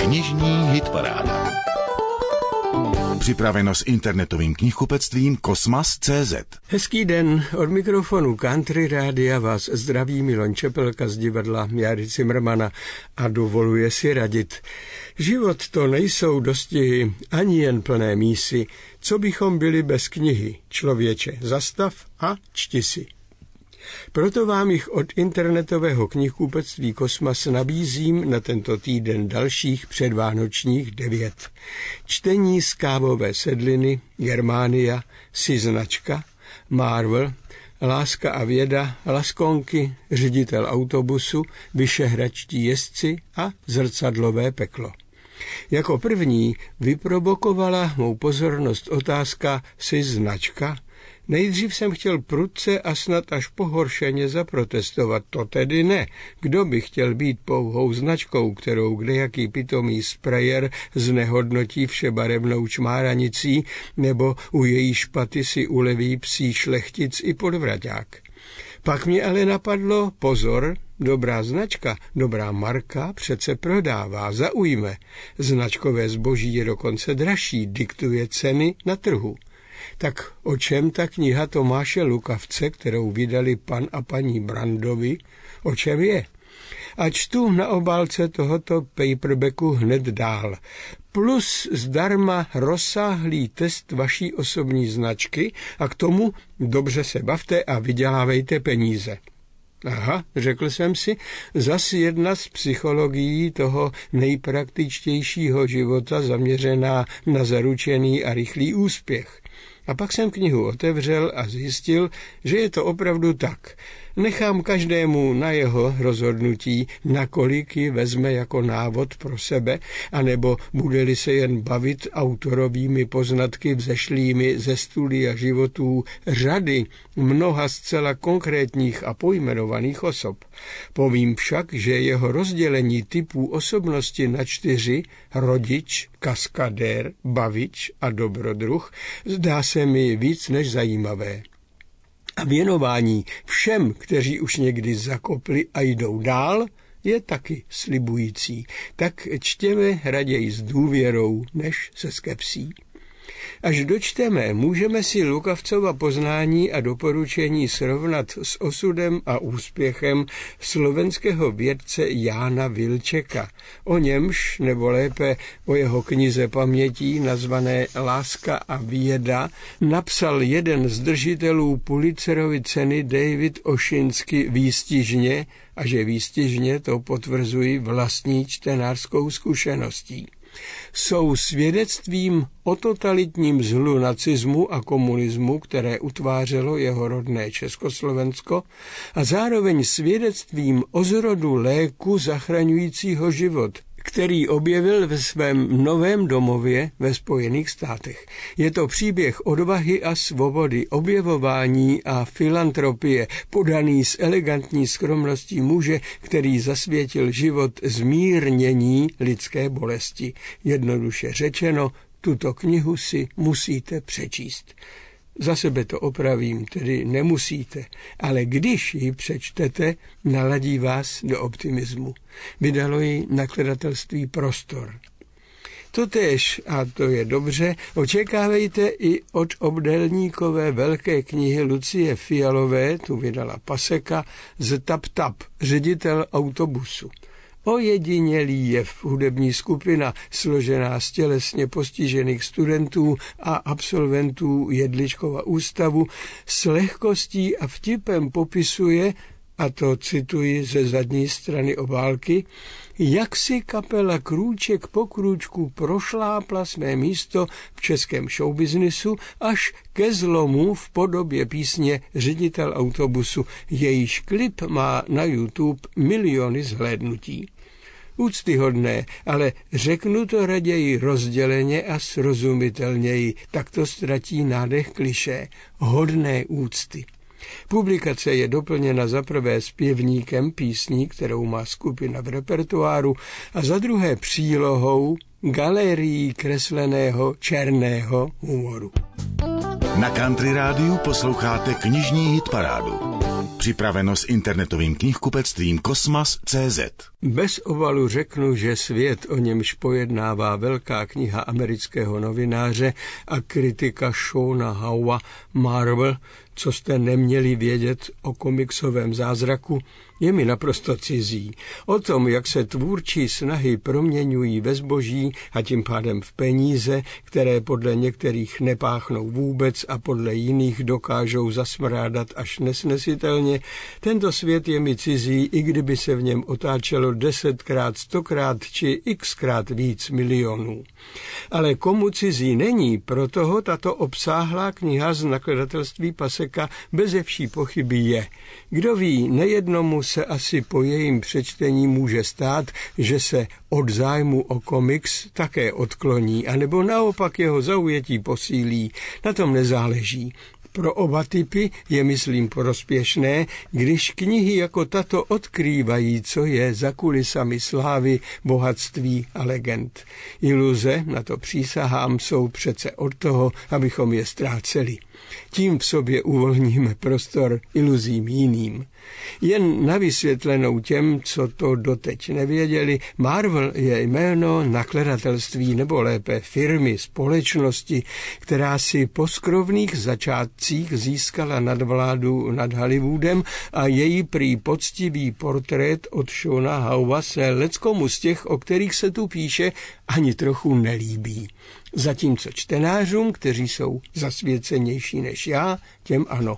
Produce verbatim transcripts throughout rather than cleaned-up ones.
Knižní hitparáda. Připraveno s internetovým knihkupectvím Kosmas tečka cé zet. Hezký den, od mikrofonu Country Rádia vás zdraví Milan Čepelka z divadla Járy Cimrmana a dovoluje si radit. Život to nejsou dostihy, ani jen plné mísy, co bychom byli bez knihy, člověče, zastav a čti si. Proto vám jich od internetového knihkupectví Kosmas nabízím na tento týden dalších předvánočních devět. Čtení z Kávové sedliny, Germánia, Si značka, Marvel, Láska a věda, Laskonky, Ředitel autobusu, Vyšehradští jezdci a Zrcadlové peklo. Jako první vyprovokovala mou pozornost otázka Si značka. Nejdřív jsem chtěl prudce a snad až pohoršeně zaprotestovat. To tedy ne. Kdo by chtěl být pouhou značkou, kterou kdejaký pitomý sprayer znehodnotí všebarevnou čmáranicí, nebo u její špaty si uleví psí šlechtic i podvraťák. Pak mě ale napadlo, pozor, dobrá značka, dobrá marka přece prodává, zaujme. Značkové zboží je dokonce dražší, diktuje ceny na trhu. Tak o čem ta kniha Tomáše Lukavce, kterou vydali pan a paní Brandovi, o čem je? A čtu na obálce tohoto paperbacku hned dál. Plus zdarma rozsáhlý test vaší osobní značky a k tomu dobře se bavte a vydělávejte peníze. Aha, řekl jsem si, zas jedna z psychologií toho nejpraktičtějšího života zaměřená na zaručený a rychlý úspěch. A pak jsem knihu otevřel a zjistil, že je to opravdu tak. Nechám každému na jeho rozhodnutí, nakolik ji vezme jako návod pro sebe, anebo bude-li se jen bavit autorovými poznatky vzešlými ze studia životů řady mnoha zcela konkrétních a pojmenovaných osob. Povím však, že jeho rozdělení typů osobnosti na čtyři, rodič, kaskadér, bavič a dobrodruh, zdá se mi víc než zajímavé. A věnování všem, kteří už někdy zakopli a jdou dál, je taky slibující. Tak čtěme raději s důvěrou, než se skepsí. Až dočteme, můžeme si Lukavcova poznání a doporučení srovnat s osudem a úspěchem slovenského vědce Jána Vilčeka. O němž, nebo lépe o jeho knize pamětí nazvané Láska a věda, napsal jeden z držitelů Pulitzerovy ceny David Ošinsky výstižně, a že výstižně to potvrzuji vlastní čtenářskou zkušeností. Jsou svědectvím o totalitním zlu nacismu a komunismu, které utvářelo jeho rodné Československo, a zároveň svědectvím o zrodu léku zachraňujícího život, který objevil ve svém novém domově ve Spojených státech. Je to příběh odvahy a svobody, objevování a filantropie, podaný s elegantní skromností muže, který zasvětil život zmírnění lidské bolesti. Jednoduše řečeno, tuto knihu si musíte přečíst. Za sebe to opravím, tedy nemusíte, ale když ji přečtete, naladí vás do optimismu. Vydalo ji nakladatelství Prostor. Totéž, a to je dobře, očekávejte i od obdélníkové velké knihy Lucie Fialové, tu vydala Paseka, z Tap Tap, Ředitel autobusu. Ojedinělý jev, hudební skupina složená z tělesně postižených studentů a absolventů Jedličkova ústavu s lehkostí a vtipem popisuje, a to cituji ze zadní strany obálky, jak si kapela krůček po krůčku prošlápla své místo v českém showbiznisu až ke zlomu v podobě písně Ředitel autobusu. Jejíž klip má na YouTube miliony zhlédnutí. Úctyhodné, ale řeknu to raději rozděleně a srozumitelněji, tak to ztratí nádech klišé. Hodné úcty. Publikace je doplněna za prvé zpěvníkem písní, kterou má skupina v repertoáru, a za druhé přílohou galérií kresleného černého humoru. Na Country Rádiu posloucháte knižní hitparádu. Připraveno s internetovým knihkupectvím Kosmas tečka cé zet. Bez obalu řeknu, že svět, o němž pojednává velká kniha amerického novináře a kritika Shona Howa Marvel, co jste neměli vědět o komiksovém zázraku, je mi naprosto cizí. O tom, jak se tvůrčí snahy proměňují ve zboží a tím pádem v peníze, které podle některých nepáchnou vůbec a podle jiných dokážou zasmrádat až nesnesitelně, tento svět je mi cizí, i kdyby se v něm otáčelo desetkrát, stokrát či xkrát víc milionů. Ale komu cizí není, proto tato obsáhlá kniha z nakladatelství Paseka beze vší pochyby je. Kdo ví, nejednomu se asi po jejím přečtení může stát, že se od zájmu o komiks také odkloní, anebo naopak jeho zaujetí posílí. Na tom nezáleží. Pro oba typy je, myslím, prospěšné, když knihy jako tato odkrývají, co je za kulisami slávy, bohatství a legend. Iluze, na to přísahám, jsou přece od toho, abychom je ztráceli. Tím v sobě uvolníme prostor iluzím jiným. Jen na vysvětlenou těm, co to doteď nevěděli, Marvel je jméno nakladatelství nebo lépe firmy, společnosti, která si po skrovných začátcích získala nadvládu nad Hollywoodem a její prý poctivý portrét od Shona Howa se leckomu z těch, o kterých se tu píše, ani trochu nelíbí. Zatímco čtenářům, kteří jsou zasvěcenější než já, těm ano.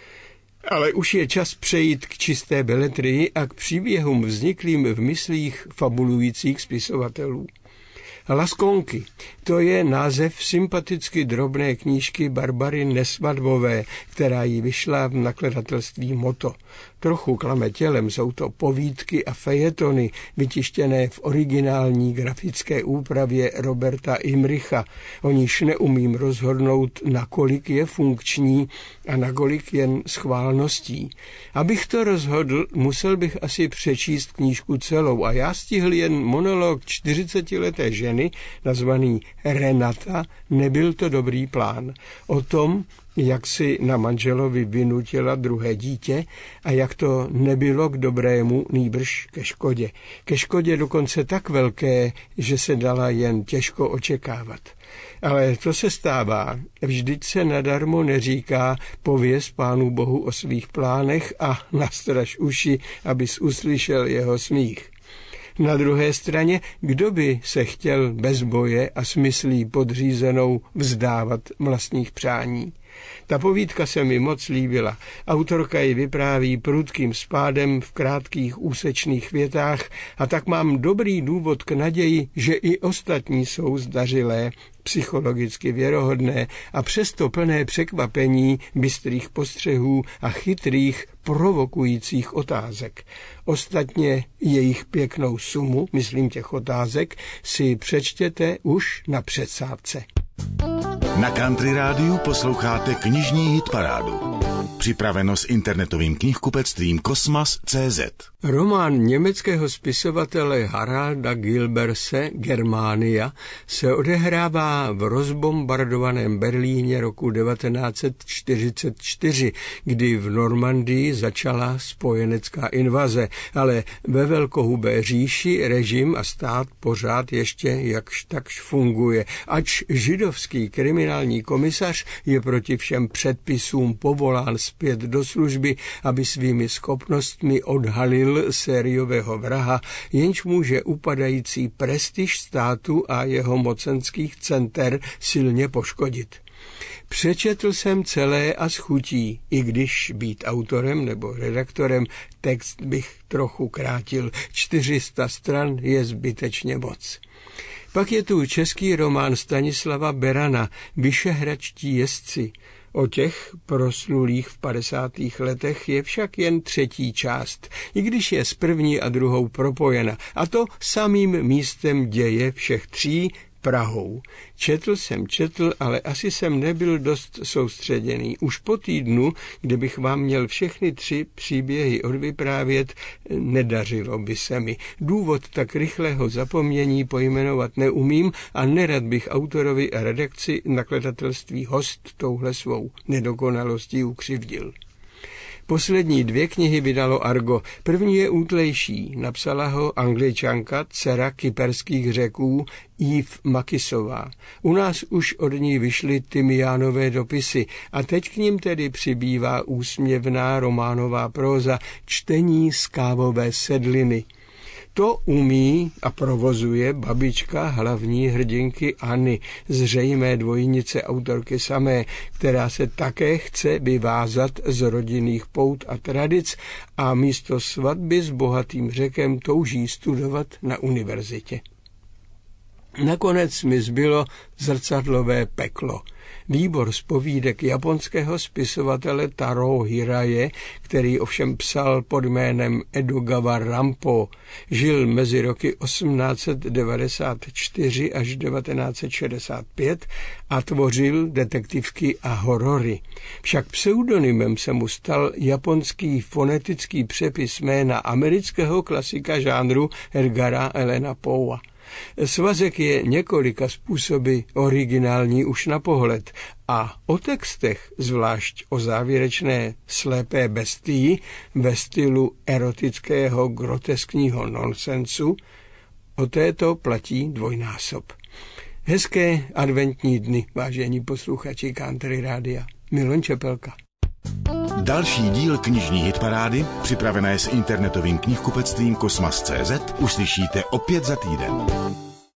Ale už je čas přejít k čisté beletrii a k příběhům vzniklým v myslích fabulujících spisovatelů. Laskonky, to je název sympaticky drobné knížky Barbary Nesvadbové, která jí vyšla v nakladatelství Moto. Trochu klame tělem, jsou to povídky a fejetony, vytištěné v originální grafické úpravě Roberta Imricha. O níž neumím rozhodnout, nakolik je funkční a nakolik jen schválností. Abych to rozhodl, musel bych asi přečíst knížku celou a já stihl jen monolog čtyřicetileté ženy, nazvaný Renata, Nebyl to dobrý plán. O tom, jak si na manželovi vynutila druhé dítě a jak to nebylo k dobrému, nýbrž ke škodě. Ke škodě dokonce tak velké, že se dala jen těžko očekávat. Ale to se stává. Vždyť se nadarmo neříká pověz Pánu Bohu o svých plánech a nastraž uši, abys uslyšel jeho smích. Na druhé straně, kdo by se chtěl bez boje a smyslí podřízenou vzdávat vlastních přání? Ta povídka se mi moc líbila. Autorka ji vypráví prudkým spádem v krátkých úsečných větách a tak mám dobrý důvod k naději, že i ostatní jsou zdařilé, psychologicky věrohodné a přesto plné překvapení, bystrých postřehů a chytrých, provokujících otázek. Ostatně jejich pěknou sumu, myslím těch otázek, si přečtěte už na předsádce. Na Country Rádiu posloucháte knižní hitparádu. Připraveno s internetovým knihkupectvím Kosmas tečka cé zet. Román německého spisovatele Haralda Gilberse Germania se odehrává v rozbombardovaném Berlíně roku devatenáct set čtyřicet čtyři, kdy v Normandii začala spojenecká invaze, ale ve velkohubé říši režim a stát pořád ještě jakž takž funguje, ač židovský kriminální komisař je proti všem předpisům povolán zpět do služby, aby svými schopnostmi odhalil sériového vraha, jenž může upadající prestiž státu a jeho mocenských center silně poškodit. Přečetl jsem celé a s chutí, i když být autorem nebo redaktorem text bych trochu krátil. čtyři sta stran je zbytečně moc. Pak je tu český román Stanislava Berana Vyšehradští jezdci. O těch proslulých v padesátých letech je však jen třetí část, i když je s první a druhou propojena, a to samým místem děje všech tří, Prahou. Četl jsem, četl, ale asi jsem nebyl dost soustředěný. Už po týdnu, kdybych vám měl všechny tři příběhy odvyprávět, nedařilo by se mi. Důvod tak rychlého zapomnění pojmenovat neumím a nerad bych autorovi a redakci nakladatelství Host touhle svou nedokonalostí ukřivdil. Poslední dvě knihy vydalo Argo. První je útlejší. Napsala ho Angličanka, dcera kyperských Řeků Eve Makisová. U nás už od ní vyšly Timiánové dopisy a teď k nim tedy přibývá úsměvná románová próza Čtení z kávové sedliny. To umí a provozuje babička hlavní hrdinky Anny, zřejmé dvojnice autorky samé, která se také chce vyvázat z rodinných pout a tradic a místo svatby s bohatým Řekem touží studovat na univerzitě. Nakonec mi zbylo Zrcadlové peklo. Výbor z povídek japonského spisovatele Taro Hiraje, který ovšem psal pod jménem Edogawa Rampo, žil mezi roky osmnáct set devadesát čtyři až devatenáct set šedesát pět a tvořil detektivky a horory. Však pseudonymem se mu stal japonský fonetický přepis jména amerického klasika žánru Edgara Allena Poea. Svazek je několika způsoby originální už na pohled a o textech, zvlášť o závěrečné Slepé bestii ve stylu erotického groteskního nonsensu, o této platí dvojnásob. Hezké adventní dny, vážení posluchači Country Rádia. Milan Čepelka. Další díl knižní hitparády, připravené s internetovým knihkupectvím Kosmas tečka cé zet, uslyšíte opět za týden.